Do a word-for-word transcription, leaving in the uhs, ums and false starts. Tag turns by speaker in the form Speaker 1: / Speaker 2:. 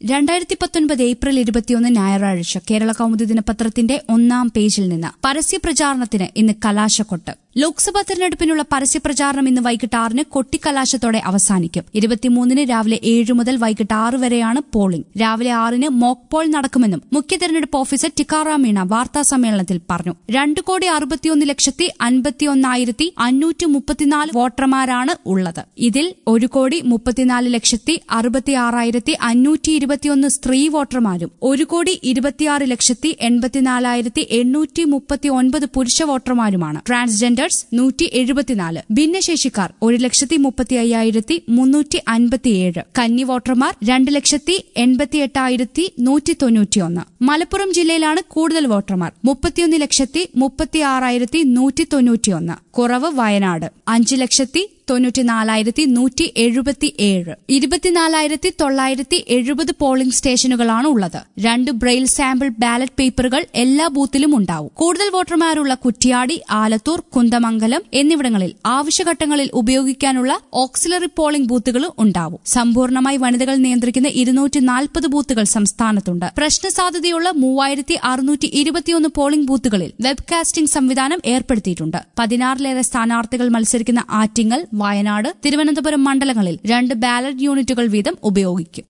Speaker 1: രണ്ടായിരത്തി പത്തൊൻപത് ഏപ്രിൽ ഇരുപത്തിയൊന്ന് ഞായറാഴ്ച കേരള കൗമുദി ദിനപത്രത്തിന്റെ ഒന്നാം പേജിൽ നിന്ന് പരസ്യപ്രചാരണത്തിന് ഇന്ന് കലാശക്കൊട്ട്. ലോക്സഭാ തെരഞ്ഞെടുപ്പിനുള്ള പരസ്യപ്രചാരണം ഇന്ന് വൈകിട്ട് ആറിന് കൊട്ടിക്കലാശത്തോടെ അവസാനിക്കും. ഇരുപത്തിമൂന്നിന് രാവിലെ ഏഴ് മുതൽ വൈകിട്ട് ആറ് വരെയാണ് പോളിംഗ്. രാവിലെ ആറിന് മോക്ക് പോൾ നടക്കുമെന്നും മുഖ്യ തെരഞ്ഞെടുപ്പ് ഓഫീസർ ടിക്കാറാം മീണ വാർത്താസമ്മേളനത്തിൽ പറഞ്ഞു. രണ്ട് കോടി അറുപത്തിയൊന്ന് ലക്ഷത്തി അൻപത്തിയൊന്നായിരത്തി അഞ്ഞൂറ്റി മുപ്പത്തിനാല് വോട്ടർമാരാണ് ഉള്ളത്. ഇതിൽ ഒരു കോടി മുപ്പത്തിനാല് ലക്ഷത്തി അറുപത്തിയാറായിരത്തി അഞ്ഞൂറ്റി ഇരുപത്തിയൊന്ന് സ്ത്രീ വോട്ടർമാരും ഒരു കോടി ഇരുപത്തിയാറ് ലക്ഷത്തി എൺപത്തിനാലായിരത്തി എണ്ണൂറ്റി മുപ്പത്തി ഒൻപത് പുരുഷ വോട്ടർമാരുമാണ്. ട്രാൻസ്ജെൻഡർ നൂറ്റി എഴുപത്തിനാല്, ഭിന്നശേഷിക്കാർ ഒരു ലക്ഷത്തി മുപ്പത്തി അയ്യായിരത്തി മുന്നൂറ്റി അൻപത്തിയേഴ്, കന്നി വോട്ടർമാർ രണ്ട് ലക്ഷത്തി എൺപത്തി എട്ടായിരത്തി നൂറ്റി തൊണ്ണൂറ്റിയൊന്ന്. മലപ്പുറം ജില്ലയിലാണ് കൂടുതൽ വോട്ടർമാർ, മുപ്പത്തിയൊന്ന് ലക്ഷത്തി മുപ്പത്തി ആറായിരത്തി നൂറ്റി തൊണ്ണൂറ്റിയൊന്ന്. കുറവ് വയനാട് അഞ്ച് ലക്ഷത്തി തൊണ്ണൂറ്റിനാലായിരത്തി നൂറ്റി എഴുപത്തി ഏഴ്. ഇരുപത്തിനാലായിരത്തി തൊള്ളായിരത്തി എഴുപത് പോളിംഗ് സ്റ്റേഷനുകളാണ് ഉള്ളത്. രണ്ട് ബ്രെയിൽ സാമ്പിൾ ബാലറ്റ് പേപ്പറുകൾ എല്ലാ ബൂത്തിലും ഉണ്ടാവും. കൂടുതൽ വോട്ടർമാരുള്ള കുറ്റ്യാടി, ആലത്തൂർ, കുന്ദമംഗലം എന്നിവിടങ്ങളിൽ ആവശ്യഘട്ടങ്ങളിൽ ഉപയോഗിക്കാനുള്ള ഓക്സിലറി പോളിംഗ് ബൂത്തുകളും ഉണ്ടാവും. സമ്പൂർണ്ണമായി വനിതകൾ നിയന്ത്രിക്കുന്ന ഇരുന്നൂറ്റി നാൽപ്പത് ബൂത്തുകൾ സംസ്ഥാനത്തുണ്ട്. പ്രശ്നസാധ്യതയുള്ള മൂവായിരത്തി അറുന്നൂറ്റി ഇരുപത്തിയൊന്ന് പോളിംഗ് ബൂത്തുകളിൽ വെബ്കാസ്റ്റിംഗ് സംവിധാനം ഏർപ്പെടുത്തിയിട്ടുണ്ട്. പതിനാറിലേറെ സ്ഥാനാർത്ഥികൾ മത്സരിക്കുന്ന ആറ്റിങ്ങൽ, വയനാട്, തിരുവനന്തപുരം മണ്ഡലങ്ങളിൽ രണ്ട് ബാലറ്റ് യൂണിറ്റുകൾ വീതം ഉപയോഗിക്കും.